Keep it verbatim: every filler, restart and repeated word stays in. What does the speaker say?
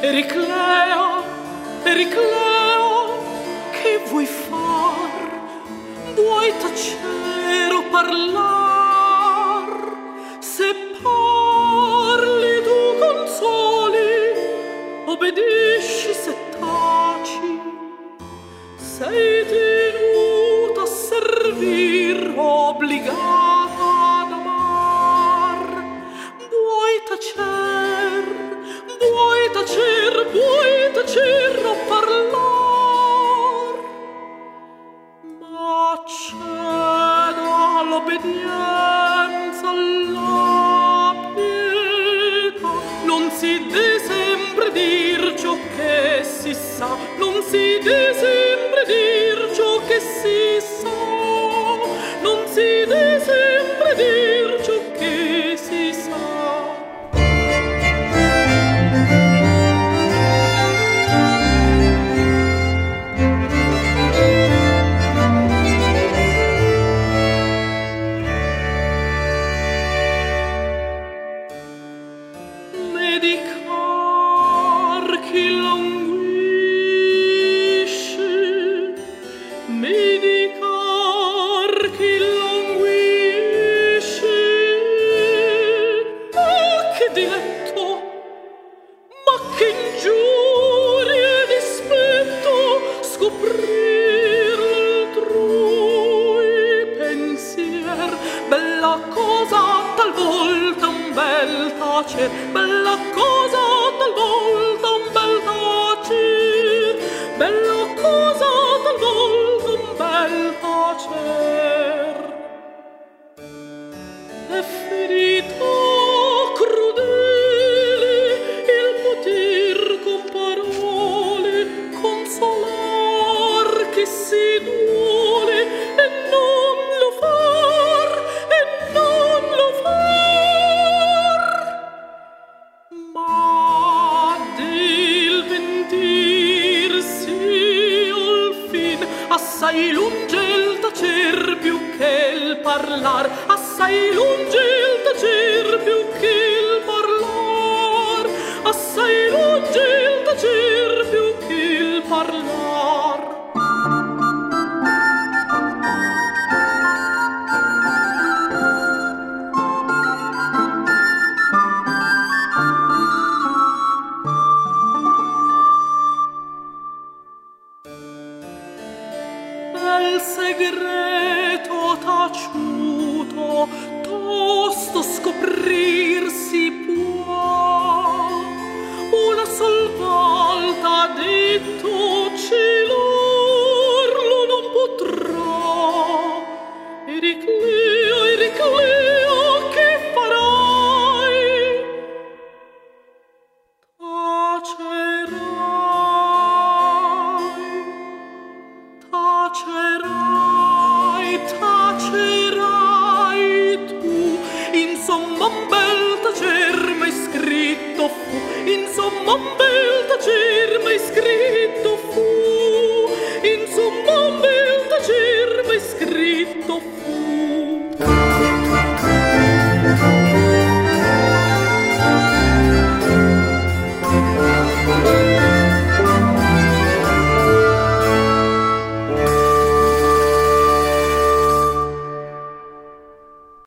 Ericlea, Ericlea, che vuoi far? Vuoi tacere o parlar? Se parli tu consoli, obbedisci se taci. Sei tenuta a servir, obbligata ad amar. Vuoi tacer, vuoi tacer, vuoi tacer o parlar? Ma ceda all'obbedienza, alla pietà. Non si deve sempre dir ciò che si sa, non si deve sempre dir ciò che si sa, non si deve sempre dir ciò che si sa. Medicar chi languisce, medicar chi languisce. Ah, che diletto! Ma che ingiuria e dispetto scoprir l'altrui pensier. Bella cosa talvolta un bel tacer, bella cosa talvolta un bel tacer, bella cosa talvolta un bel tacer. È ferita crudele il poter con parole consolar chi si duole e non lo far, e non lo far. Ma del pentirsi al fin assai lunge il tacer più che il parlar, assai lunge il tacer più che il parlar, assai lunge il tacer più che il parlar. Bel segreto taciuto tosto scoprir si può, una sol volta detto celarlo non potrà. Ericlea, Ericlea, che farai? Tacerai, tacerai, tacerai tu. Insomma un bel tacer m'hai scritto fu, insomma un bel tacer m'hai scritto fu.